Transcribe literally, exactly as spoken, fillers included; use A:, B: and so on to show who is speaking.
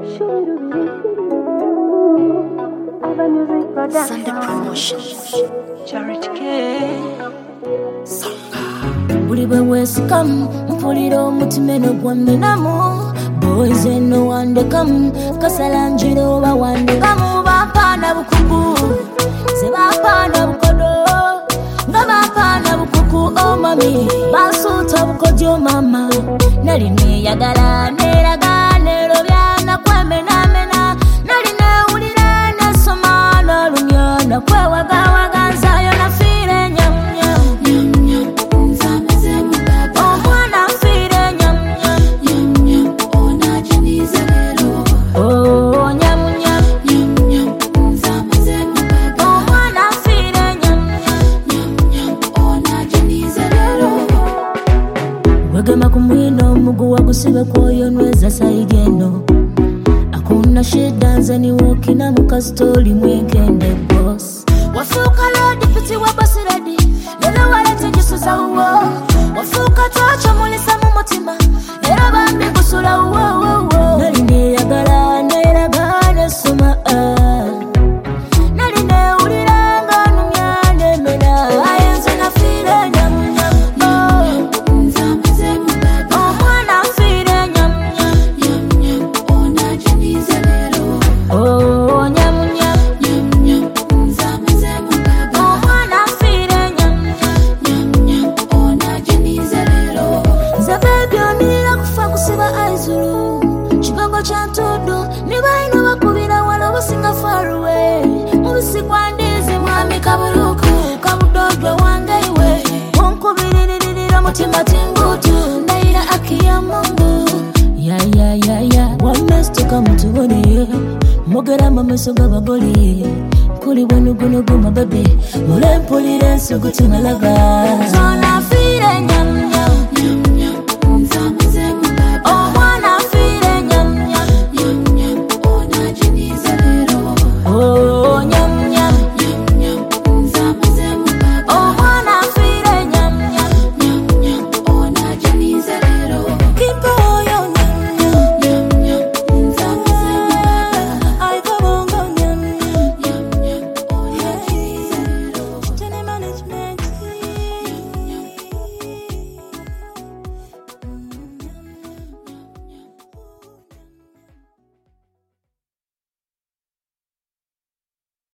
A: Sunday Promotions. Charity K.
B: Buli bwe weesikamu mpulira omutima gwammenamu. Boys eno wandekamu kasala njiro oba wandekamu. Bapaana bukuku ze bapaana bukodo nga bapaana bukuku oh mami basuuta bukodyo mama nali neeyagala neeraga neerobya nakwemenamena nali neewulira nesoma nalumya nakwewagawaga nzayo nafiire nyamnya omwana nfiire nyamnya oh nyamnya omwana nfiire nyamnya wegema kumwino omuguwa gusibe kwoyo nweza saigeno akuna shida nzeni wokina mukasitoli mwekende boss wafuka lodi piti wa boss ready lelo walete jisuza uwo wafuka tocho mulisa mu mutima era bambi kusula uwo uwo nali neyagala neeraga nesoma nali neewulira nga numya nemena ayenze nafiire nyamnya omwana nfiire nyamnya oh nyamnya omwana nfiire nyamnya nze bebi onirira kufa kusiba aizulu kigongo kya ntodo nibaina bakubira wala obusinga faruwe mubisi gwa ndizi mwami kabuluku kabudodo wange iwe onkubiririra mutima tingutu ndaira akiya mungu ya ya ya ya wamestuka mutubone mogera mameso g'abagole kuli bwenugunugu mabebe mulempulira ensugu timalaga zona fiire nyama